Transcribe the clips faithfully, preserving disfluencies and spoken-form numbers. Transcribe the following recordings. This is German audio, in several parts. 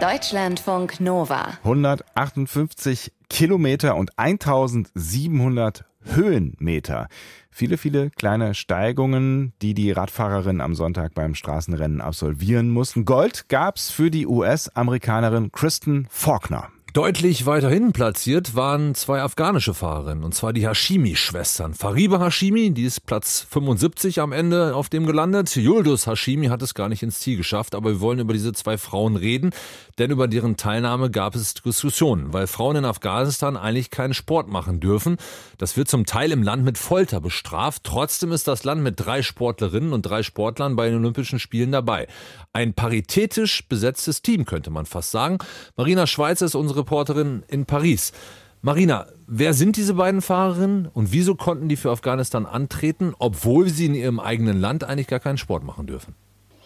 Deutschlandfunk Nova. hundertachtundfünfzig Kilometer und eintausendsiebenhundert Höhenmeter. Viele, viele kleine Steigungen, die die Radfahrerinnen am Sonntag beim Straßenrennen absolvieren mussten. Gold gab's für die U S-Amerikanerin Kristen Faulkner. Deutlich weiter hinten platziert waren zwei afghanische Fahrerinnen, und zwar die Hashimi-Schwestern. Fariba Hashimi, die ist Platz fünfundsiebzig am Ende auf dem gelandet. Yıldız Hashimi hat es gar nicht ins Ziel geschafft, aber wir wollen über diese zwei Frauen reden, denn über deren Teilnahme gab es Diskussionen, weil Frauen in Afghanistan eigentlich keinen Sport machen dürfen. Das wird zum Teil im Land mit Folter bestraft. Trotzdem ist das Land mit drei Sportlerinnen und drei Sportlern bei den Olympischen Spielen dabei. Ein paritätisch besetztes Team, könnte man fast sagen. Marina Schweizer ist unsere Reporterin in Paris. Marina, wer sind diese beiden Fahrerinnen und wieso konnten die für Afghanistan antreten, obwohl sie in ihrem eigenen Land eigentlich gar keinen Sport machen dürfen?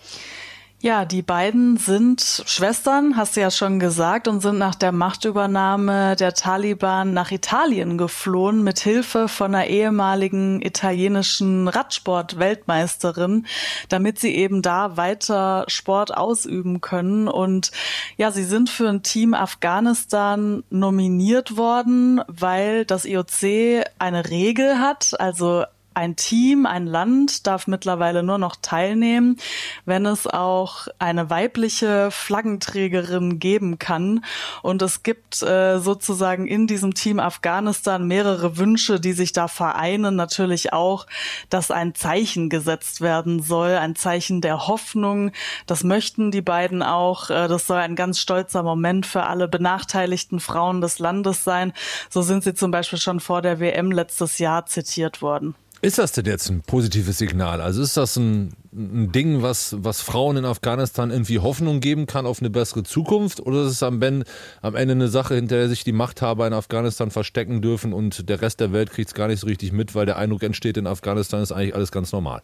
Ja, die beiden sind Schwestern, hast du ja schon gesagt, und sind nach der Machtübernahme der Taliban nach Italien geflohen, mit Hilfe von einer ehemaligen italienischen Radsport-Weltmeisterin, damit sie eben da weiter Sport ausüben können. Und ja, sie sind für ein Team Afghanistan nominiert worden, weil das I O C eine Regel hat, also ein Team, ein Land darf mittlerweile nur noch teilnehmen, wenn es auch eine weibliche Flaggenträgerin geben kann. Und es gibt äh, sozusagen in diesem Team Afghanistan mehrere Wünsche, die sich da vereinen. Natürlich auch, dass ein Zeichen gesetzt werden soll, ein Zeichen der Hoffnung. Das möchten die beiden auch. Äh, das soll ein ganz stolzer Moment für alle benachteiligten Frauen des Landes sein. So sind sie zum Beispiel schon vor der W M letztes Jahr zitiert worden. Ist das denn jetzt ein positives Signal? Also ist das ein, ein Ding, was, was Frauen in Afghanistan irgendwie Hoffnung geben kann auf eine bessere Zukunft? Oder ist es am Ende, am Ende eine Sache, hinter der sich die Machthaber in Afghanistan verstecken dürfen und der Rest der Welt kriegt es gar nicht so richtig mit, weil der Eindruck entsteht, in Afghanistan ist eigentlich alles ganz normal?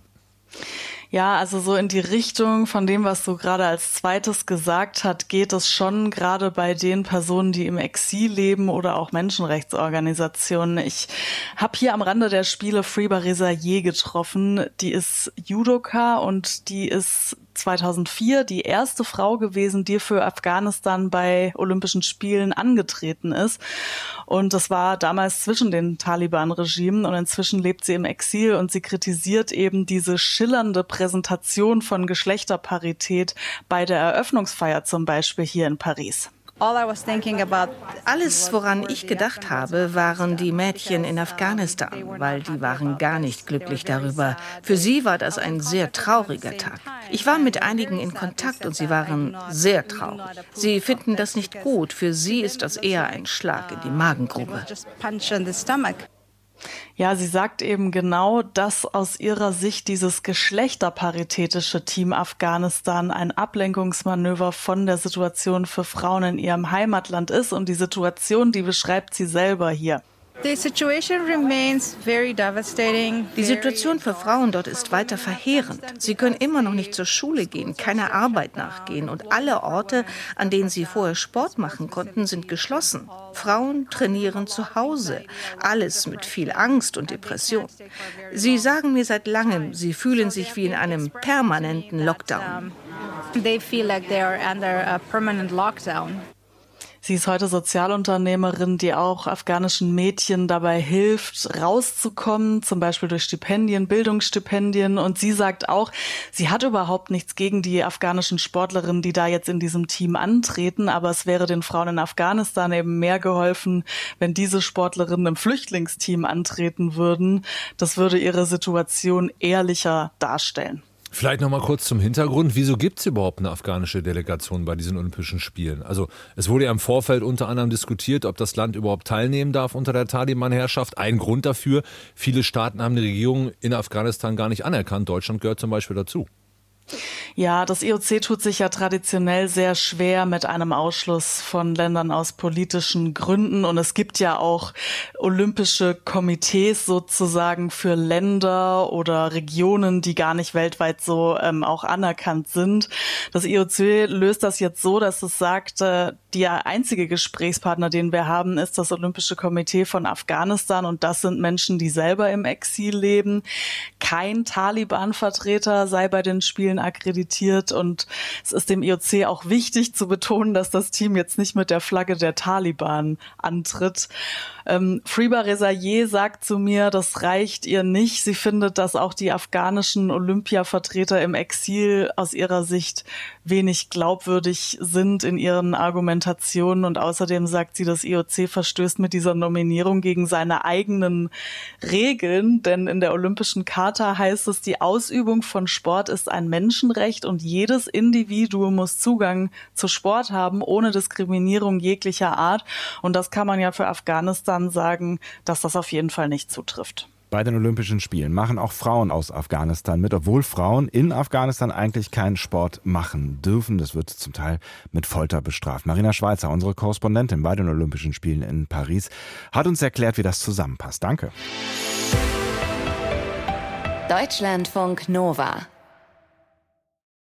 Ja, also so in die Richtung von dem, was du gerade als zweites gesagt hast, geht es schon gerade bei den Personen, die im Exil leben oder auch Menschenrechtsorganisationen. Ich habe hier am Rande der Spiele Friba Rezaieh getroffen. Die ist Judoka und die ist zweitausendvier die erste Frau gewesen, die für Afghanistan bei Olympischen Spielen angetreten ist. Und das war damals zwischen den Taliban-Regimen und inzwischen lebt sie im Exil und sie kritisiert eben diese schillernde Präsentation von Geschlechterparität bei der Eröffnungsfeier zum Beispiel hier in Paris. Alles, woran ich gedacht habe, waren die Mädchen in Afghanistan, weil die waren gar nicht glücklich darüber. Für sie war das ein sehr trauriger Tag. Ich war mit einigen in Kontakt und sie waren sehr traurig. Sie finden das nicht gut. Für sie ist das eher ein Schlag in die Magengrube. Ja, sie sagt eben genau, dass aus ihrer Sicht dieses geschlechterparitätische Team Afghanistan ein Ablenkungsmanöver von der Situation für Frauen in ihrem Heimatland ist. Und die Situation, die beschreibt sie selber hier. Die Situation für Frauen dort ist weiter verheerend. Sie können immer noch nicht zur Schule gehen, keiner Arbeit nachgehen und alle Orte, an denen sie vorher Sport machen konnten, sind geschlossen. Frauen trainieren zu Hause, alles mit viel Angst und Depression. Sie sagen mir seit langem, sie fühlen sich wie in einem permanenten Lockdown. They feel like they are under a permanent lockdown. Sie ist heute Sozialunternehmerin, die auch afghanischen Mädchen dabei hilft, rauszukommen, zum Beispiel durch Stipendien, Bildungsstipendien. Und sie sagt auch, sie hat überhaupt nichts gegen die afghanischen Sportlerinnen, die da jetzt in diesem Team antreten. Aber es wäre den Frauen in Afghanistan eben mehr geholfen, wenn diese Sportlerinnen im Flüchtlingsteam antreten würden. Das würde ihre Situation ehrlicher darstellen. Vielleicht noch mal kurz zum Hintergrund. Wieso gibt es überhaupt eine afghanische Delegation bei diesen Olympischen Spielen? Also es wurde ja im Vorfeld unter anderem diskutiert, ob das Land überhaupt teilnehmen darf unter der Taliban-Herrschaft. Ein Grund dafür, viele Staaten haben die Regierung in Afghanistan gar nicht anerkannt. Deutschland gehört zum Beispiel dazu. Ja, das I O C tut sich ja traditionell sehr schwer mit einem Ausschluss von Ländern aus politischen Gründen. Und es gibt ja auch olympische Komitees sozusagen für Länder oder Regionen, die gar nicht weltweit so ähm, auch anerkannt sind. Das I O C löst das jetzt so, dass es sagt, äh, der einzige Gesprächspartner, den wir haben, ist das Olympische Komitee von Afghanistan. Und das sind Menschen, die selber im Exil leben. Kein Taliban-Vertreter sei bei den Spielen Spielen akkreditiert und es ist dem I O C auch wichtig zu betonen, dass das Team jetzt nicht mit der Flagge der Taliban antritt. Ähm, Friba Rezaieh sagt zu mir, das reicht ihr nicht. Sie findet, dass auch die afghanischen Olympiavertreter im Exil aus ihrer Sicht wenig glaubwürdig sind in ihren Argumentationen und außerdem sagt sie, das I O C verstößt mit dieser Nominierung gegen seine eigenen Regeln, denn in der Olympischen Charta heißt es, die Ausübung von Sport ist ein Menschenrecht und jedes Individuum muss Zugang zu Sport haben, ohne Diskriminierung jeglicher Art. Und das kann man ja für Afghanistan sagen, dass das auf jeden Fall nicht zutrifft. Bei den Olympischen Spielen machen auch Frauen aus Afghanistan mit, obwohl Frauen in Afghanistan eigentlich keinen Sport machen dürfen. Das wird zum Teil mit Folter bestraft. Marina Schweizer, unsere Korrespondentin bei den Olympischen Spielen in Paris, hat uns erklärt, wie das zusammenpasst. Danke. Deutschlandfunk Nova